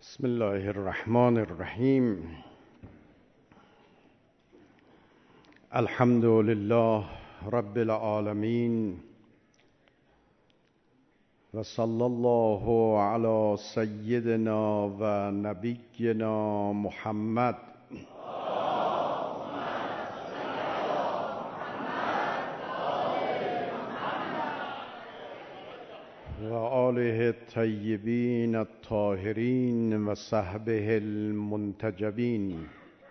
بسم الله الرحمن الرحیم. الحمد لله رب العالمین و صلی الله علی سیدنا و نبینا محمد و آله الطیبین الطاهرین و صحبه المنتجبین.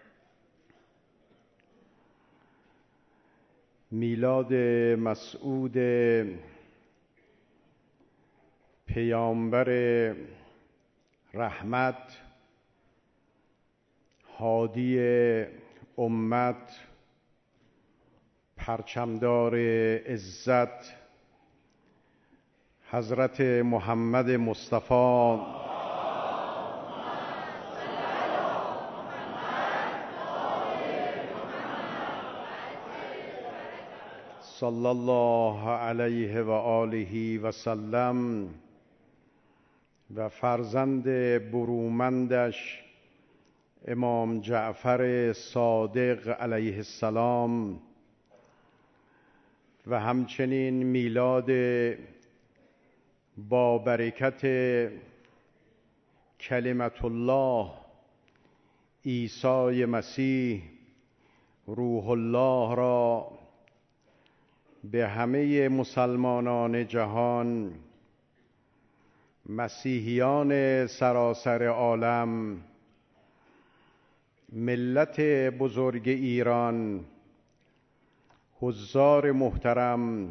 میلاد مسعود پیامبر رحمت، هادی امت، پرچمدار عزت، حضرت محمد مصطفی صلی الله علیه و آله و سلم و فرزند برومندش امام جعفر صادق علیه السلام و همچنین میلاد با برکت کلمت الله عیسی مسیح روح الله را به همه مسلمانان جهان، مسیحیان سراسر عالم، ملت بزرگ ایران، حضار محترم،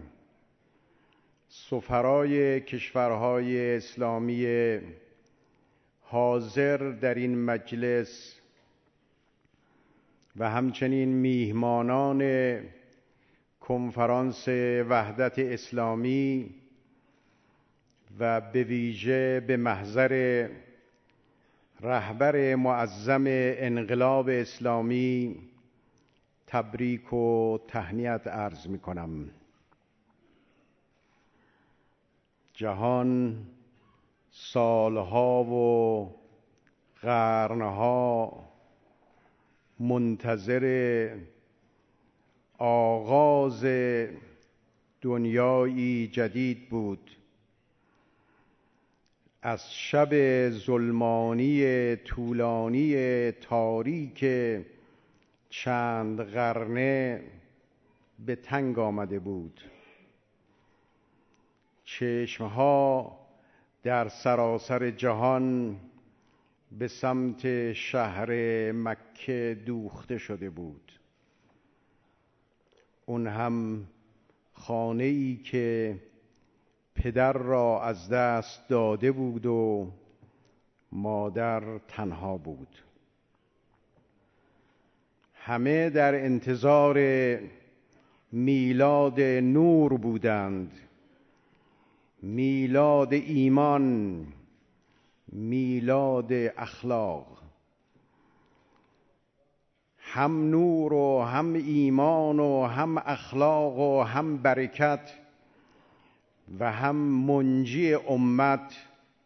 سفرای کشورهای اسلامی حاضر در این مجلس و همچنین میهمانان کنفرانس وحدت اسلامی و به ویژه به محضر رهبر معظم انقلاب اسلامی تبریک و تهنیت عرض می کنم. جهان سالها و قرنها منتظر آغاز دنیایی جدید بود. از شب ظلمانی طولانی تاریک چند قرنه به تنگ آمده بود. چشمها در سراسر جهان به سمت شهر مکه دوخته شده بود. اون هم خانه‌ای که پدر را از دست داده بود و مادر تنها بود. همه در انتظار میلاد نور بودند، میلاد ایمان، میلاد اخلاق. هم نور و هم ایمان و هم اخلاق و هم برکت و هم منجی امت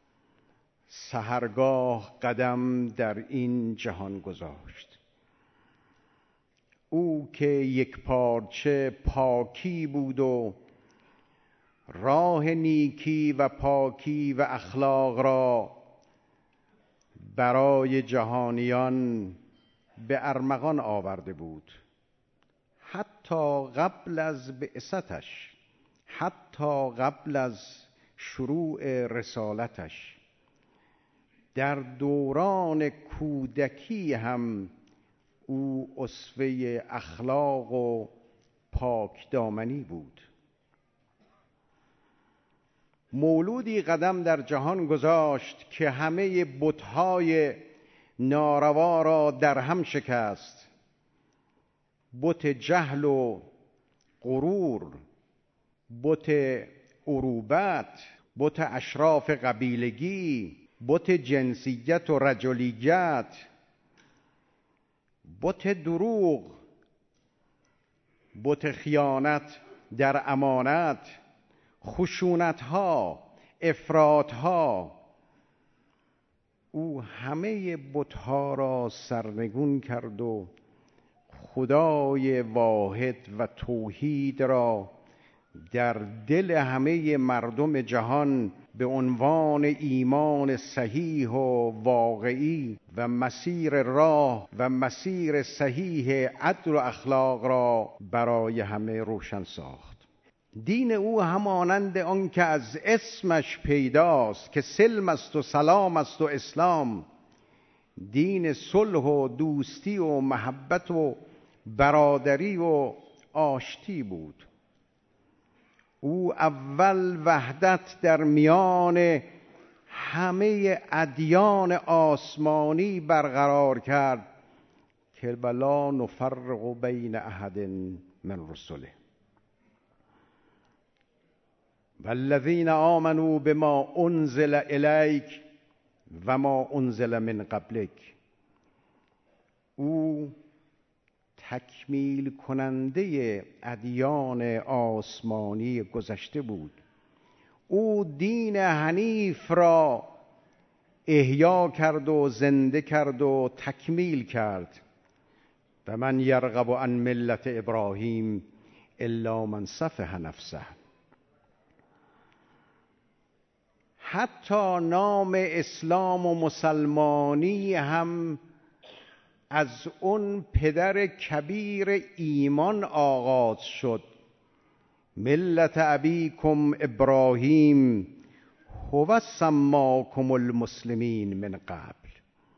سحرگاه قدم در این جهان گذاشت. او که یک پارچه پاکی بود و راه نیکی و پاکی و اخلاق را برای جهانیان به ارمغان آورده بود. حتی قبل از بعثتش، حتی قبل از شروع رسالتش، در دوران کودکی هم او اسوه اخلاق و پاکدامنی بود. مولودی قدم در جهان گذاشت که همه بت‌های ناروا را در هم شکست. بت جهل و غرور، بت عروبت، بت اشراف قبیلگی، بت جنسیت و رجلیت، بت دروغ، بت خیانت در امانت، خشونت‌ها، افراط‌ها، او همه بت‌ها را سرنگون کرد و خدای واحد و توحید را در دل همه مردم جهان به عنوان ایمان صحیح و واقعی و مسیر راه و مسیر صحیح عدل و اخلاق را برای همه روشن ساخت. دین او همانند آن که از اسمش پیداست که سلم است و سلام است و اسلام، دین صلح و دوستی و محبت و برادری و آشتی بود. او اول وحدت در میان همه ادیان آسمانی برقرار کرد که لا نفرق بین احد من رسله والذین آمنوا بما انزل الیک و ما انزل من قبلک. او تکمیل کننده ادیان آسمانی گذشته بود. او دین حنیف را احیا کرد و زنده کرد و تکمیل کرد. و من یرغب عن ملت ابراهیم الا من سفه نفسه. حتی نام اسلام و مسلمانی هم از اون پدر کبیر ایمان آغاز شد. ملت ابیکم ابراهیم هو سماکم المسلمین من قبل.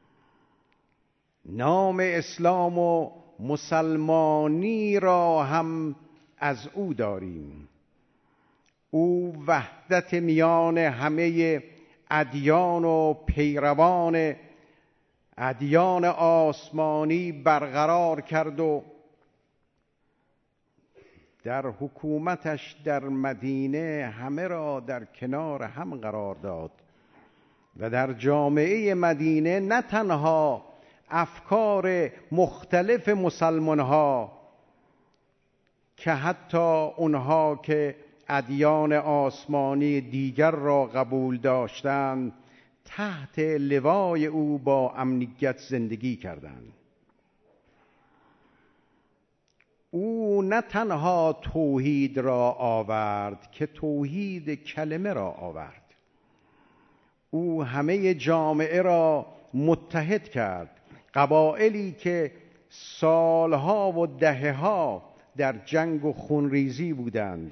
نام اسلام و مسلمانی را هم از او داریم. او وحدت میان همه ادیان و پیروان ادیان آسمانی برقرار کرد و در حکومتش در مدینه همه را در کنار هم قرار داد و در جامعه مدینه نه تنها افکار مختلف مسلمانها که حتی اونها که ادیان آسمانی دیگر را قبول داشتند تحت لوای او با امنیت زندگی کردند. او نه تنها توحید را آورد که توحید کلمه را آورد. او همه جامعه را متحد کرد. قبایلی که سالها و دهه‌ها در جنگ و خونریزی بودند،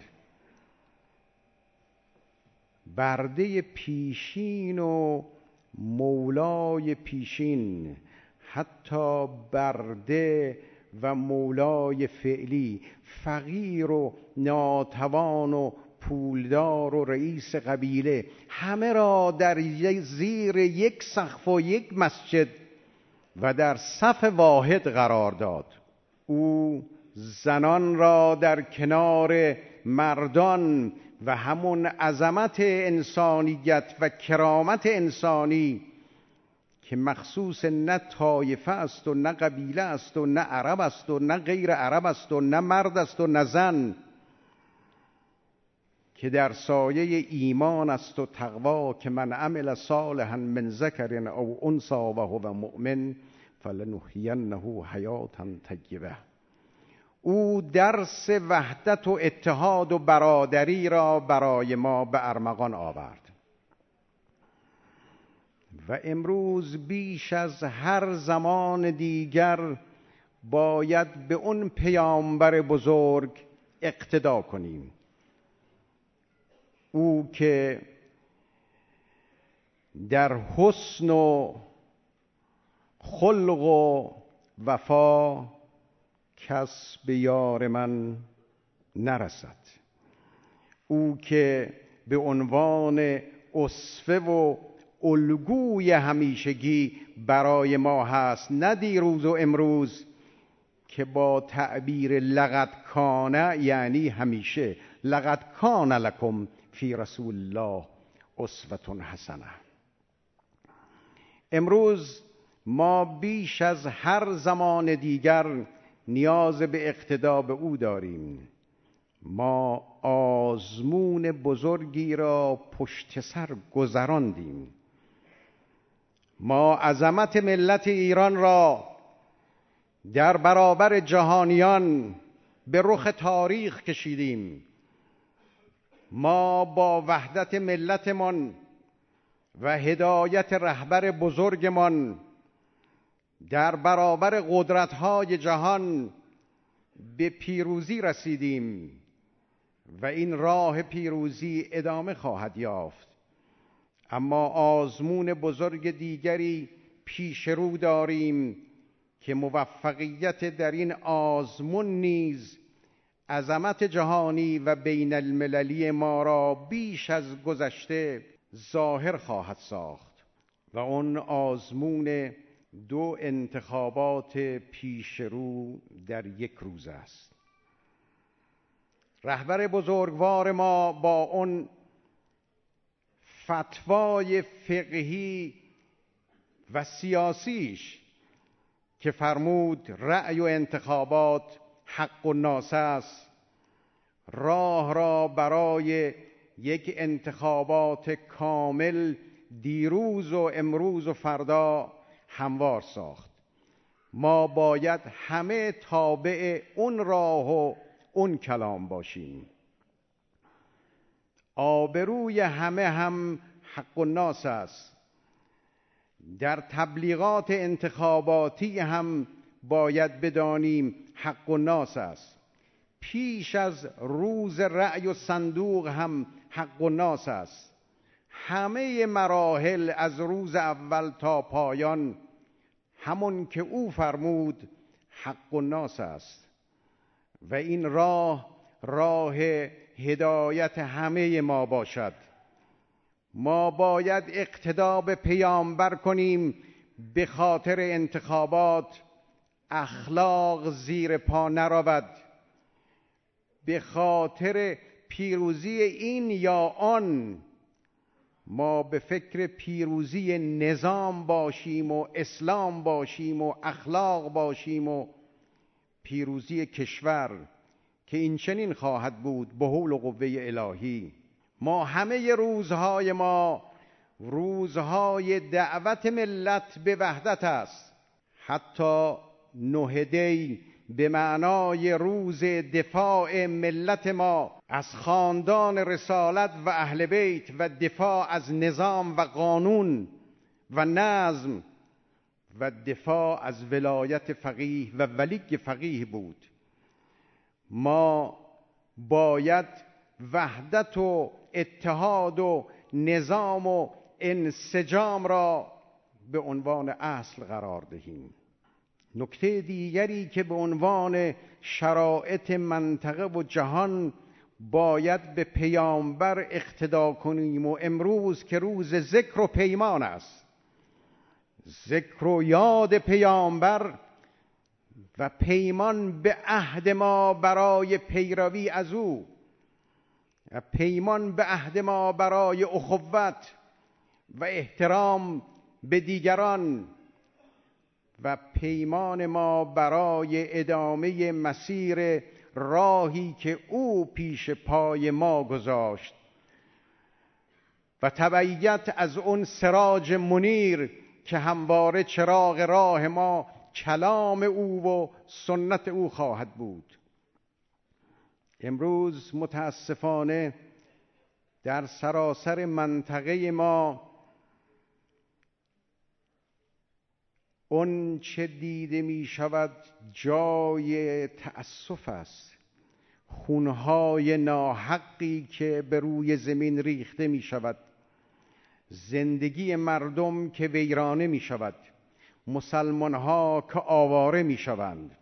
برده پیشین و مولای پیشین، حتی برده و مولای فعلی، فقیر و ناتوان و پولدار و رئیس قبیله، همه را در زیر یک سقف و یک مسجد و در صف واحد قرار داد. او زنان را در کنار مردان و همون عظمت انسانیت و کرامت انسانی که مخصوص نه طایفه است و نه قبیله است و نه عرب است و نه غیر عرب است و نه مرد است و نه زن، که در سایه ایمان است و تقوا، که من عمل صالحا من ذکر او انثی و هو مؤمن فلنحیینه حیاتا طیبه. او درس وحدت و اتحاد و برادری را برای ما به ارمغان آورد و امروز بیش از هر زمان دیگر باید به اون پیامبر بزرگ اقتدا کنیم. او که در حسن و خلق و وفا کس به یار من نرسد. او که به عنوان اسوه و الگوی همیشگی برای ما هست، نه دیروز و امروز، که با تعبیر لقد کان یعنی همیشه. لقد کان لکم فی رسول الله اسوة حسنه. امروز ما بیش از هر زمان دیگر نیاز به اقتدا به او داریم. ما آزمون بزرگی را پشت سر گذراندیم ما عظمت ملت ایران را در برابر جهانیان به رخ تاریخ کشیدیم. ما با وحدت ملتمان و هدایت رهبر بزرگمان در برابر قدرت‌های جهان به پیروزی رسیدیم و این راه پیروزی ادامه خواهد یافت. اما آزمون بزرگ دیگری پیش رو داریم که موفقیت در این آزمون نیز عظمت جهانی و بین المللی ما را بیش از گذشته ظاهر خواهد ساخت و اون آزمون 2 انتخابات پیش رو در یک روز است. رهبر بزرگوار ما با اون فتوای فقهی و سیاسیش که فرمود رأی و انتخابات حق الناس است، راه را برای یک انتخابات کامل دیروز و امروز و فردا هموار ساخت. ما باید همه تابع اون راه و اون کلام باشیم. آبروی همه هم حق الناس است. در تبلیغات انتخاباتی هم باید بدانیم حق الناس است. پیش از روز رأی و صندوق هم حق الناس است. همه مراحل از روز اول تا پایان همون که او فرمود حق الناس است و این راه هدایت همه ما باشد. ما باید اقتدا به پیامبر کنیم، به خاطر انتخابات اخلاق زیر پا نرود. به خاطر پیروزی این یا آن ما به فکر پیروزی نظام باشیم و اسلام باشیم و اخلاق باشیم و پیروزی کشور که این چنین خواهد بود به حول و قوه الهی. ما همه روزهای ما روزهای دعوت ملت به وحدت است. حتی 9 دی به معنای روز دفاع ملت ما از خاندان رسالت و اهل بیت و دفاع از نظام و قانون و نظم و دفاع از ولایت فقیه و ولی فقیه بود. ما باید وحدت و اتحاد و نظام و انسجام را به عنوان اصل قرار دهیم. نکته دیگری که به عنوان شرایط منطقه و جهان باید به پیامبر اقتدا کنیم و امروز که روز ذکر و پیمان است، ذکر و یاد پیامبر و پیمان به عهد ما برای پیروی از او و پیمان به عهد ما برای اخوت و احترام به دیگران و پیمان ما برای ادامه مسیر راهی که او پیش پای ما گذاشت و تبعیت از اون سراج منیر که همواره چراغ راه ما کلام او و سنت او خواهد بود. امروز متاسفانه در سراسر منطقه ما اون چه دیده می شود جای تأسف است. خونهای ناحقی که به روی زمین ریخته می شود، زندگی مردم که ویرانه می شود، مسلمان ها که آواره می شوند.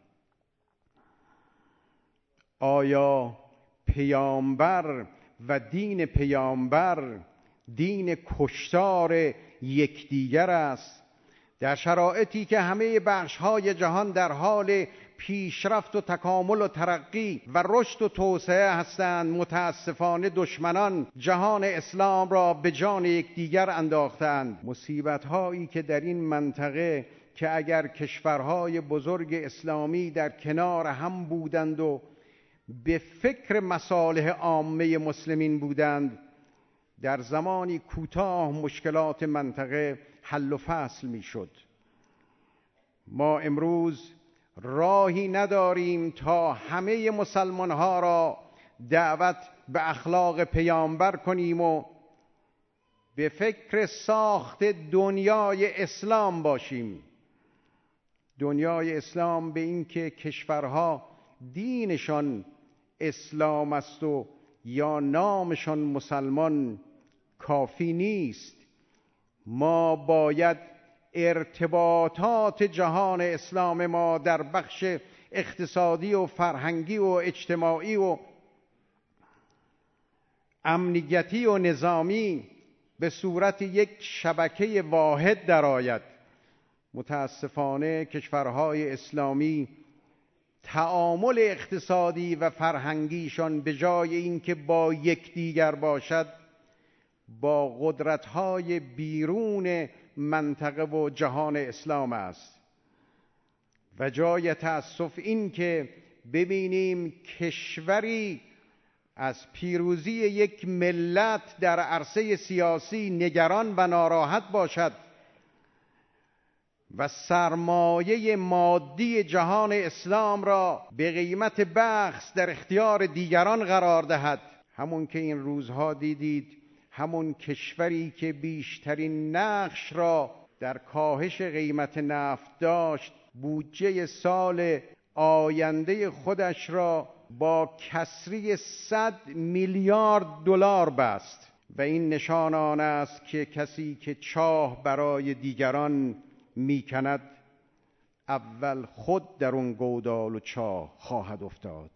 آیا پیامبر و دین پیامبر دین کشتار یکدیگر است؟ در شرایطی که همه بخش‌های جهان در حال پیشرفت و تکامل و ترقی و رشد و توسعه هستند، متاسفانه دشمنان جهان اسلام را به جان یکدیگر انداختند. مصیبت‌هایی که در این منطقه که اگر کشورهای بزرگ اسلامی در کنار هم بودند و به فکر مصالح عامه مسلمین بودند، در زمانی کوتاه مشکلات منطقه حل و فصل میشد. ما امروز راهی نداریم تا همه مسلمان ها را دعوت به اخلاق پیامبر کنیم و به فکر ساخت دنیای اسلام باشیم. دنیای اسلام به این که کشورها دینشان اسلام است و یا نامشان مسلمان کافی نیست. ما باید ارتباطات جهان اسلام ما در بخش اقتصادی و فرهنگی و اجتماعی و امنیتی و نظامی به صورت یک شبکه واحد درآید. متاسفانه کشورهای اسلامی تعامل اقتصادی و فرهنگیشان به جای اینکه با یکدیگر باشد، با قدرت‌های بیرون منطقه و جهان اسلام است. و جای تأسف این که ببینیم کشوری از پیروزی یک ملت در عرصه سیاسی نگران و ناراحت باشد و سرمایه مادی جهان اسلام را به قیمت بخس در اختیار دیگران قرار دهد. همون که این روزها دیدید، همون کشوری که بیشترین نقش را در کاهش قیمت نفت داشت، بودجه سال آینده خودش را با کسری 100 میلیارد دلار بست. و این نشان آن است که کسی که چاه برای دیگران میکند، اول خود در اون گودال و چاه خواهد افتاد.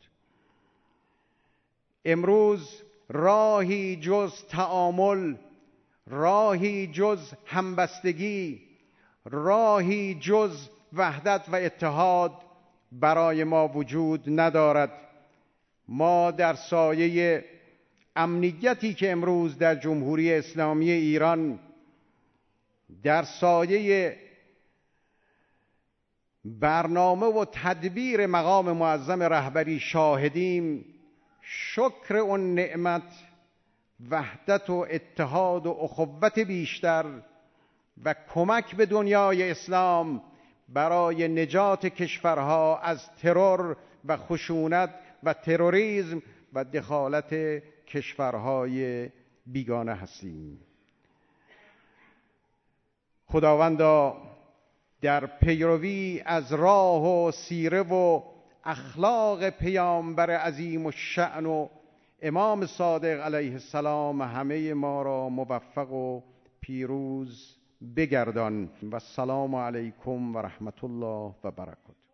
امروز راهی جز تعامل، راهی جز همبستگی، راهی جز وحدت و اتحاد برای ما وجود ندارد. ما در سایه امنیتی که امروز در جمهوری اسلامی ایران، در سایه برنامه و تدبیر مقام معظم رهبری شاهدیم، شکر اون نعمت، وحدت و اتحاد و اخوت بیشتر و کمک به دنیای اسلام برای نجات کشورها از ترور و خشونت و تروریسم و دخالت کشورهای بیگانه هستیم. خداوندا در پیروی از راه و سیره و اخلاق پیامبر عظیم الشأن و امام صادق علیه السلام همه ما را موفق و پیروز بگردان. و السلام علیکم و رحمت الله و برکاته.